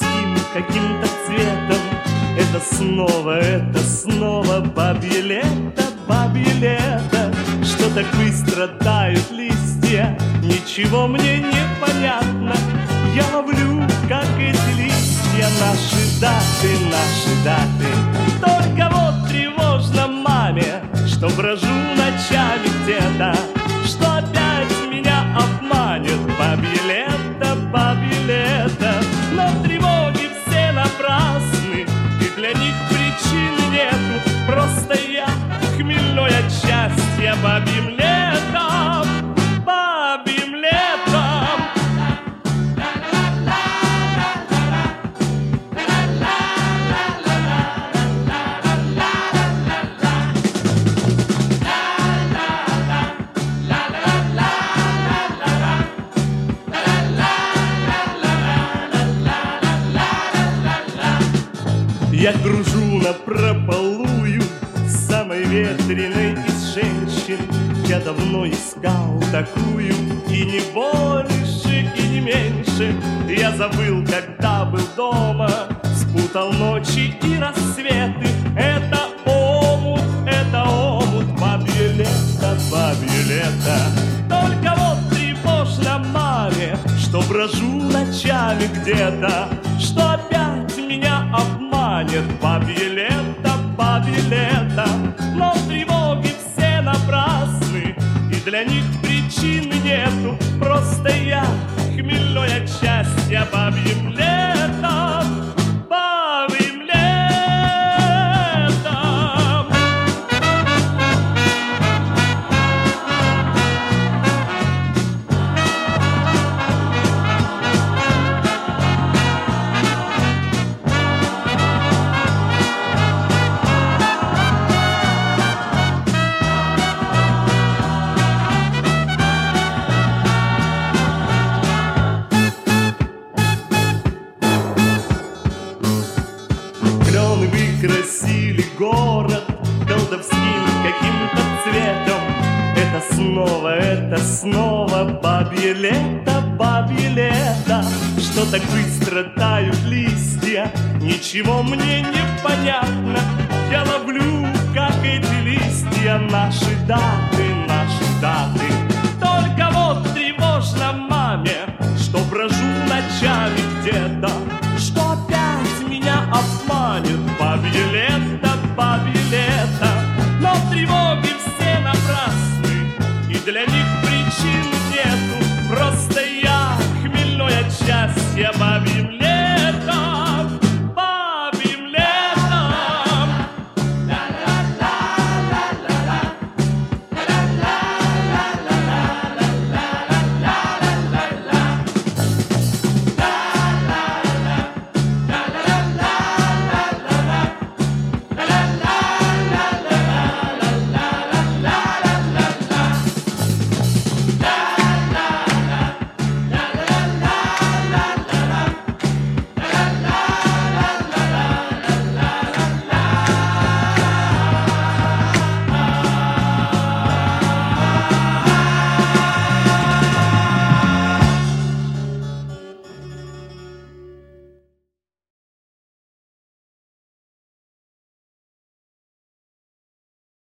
колдовским каким-то цветом. Это снова бабье лето, что так быстро тают листья. Ничего мне не понятно, я ловлю, как эти листья, наши даты. Только вот тревожно маме, что брожу ночами где-то, что опять меня обманет бабье лето. Но тревоги все напрасны, и для них причин нету. Просто я хмельной от счастья бабьим летом. Я кружу напропалую, самой ветреной из женщин. Я давно искал такую, и не больше, и не меньше. Я забыл, когда был дома, спутал ночи и рассветы. Это омут, бабье лето. Только вот тревожно маме, что брожу ночами где-то, что опять меня обманет бабье лето. Но тревоги все напрасны, и для них причин нету. Просто я хмельной от счастья бабьим летом. Выкрасили город колдовским каким-то цветом. Это снова бабье лето, что так быстро тают листья. Ничего мне не понятно, я ловлю, как эти листья, наши даты. Только вот тревожно маме, что брожу ночами где-то,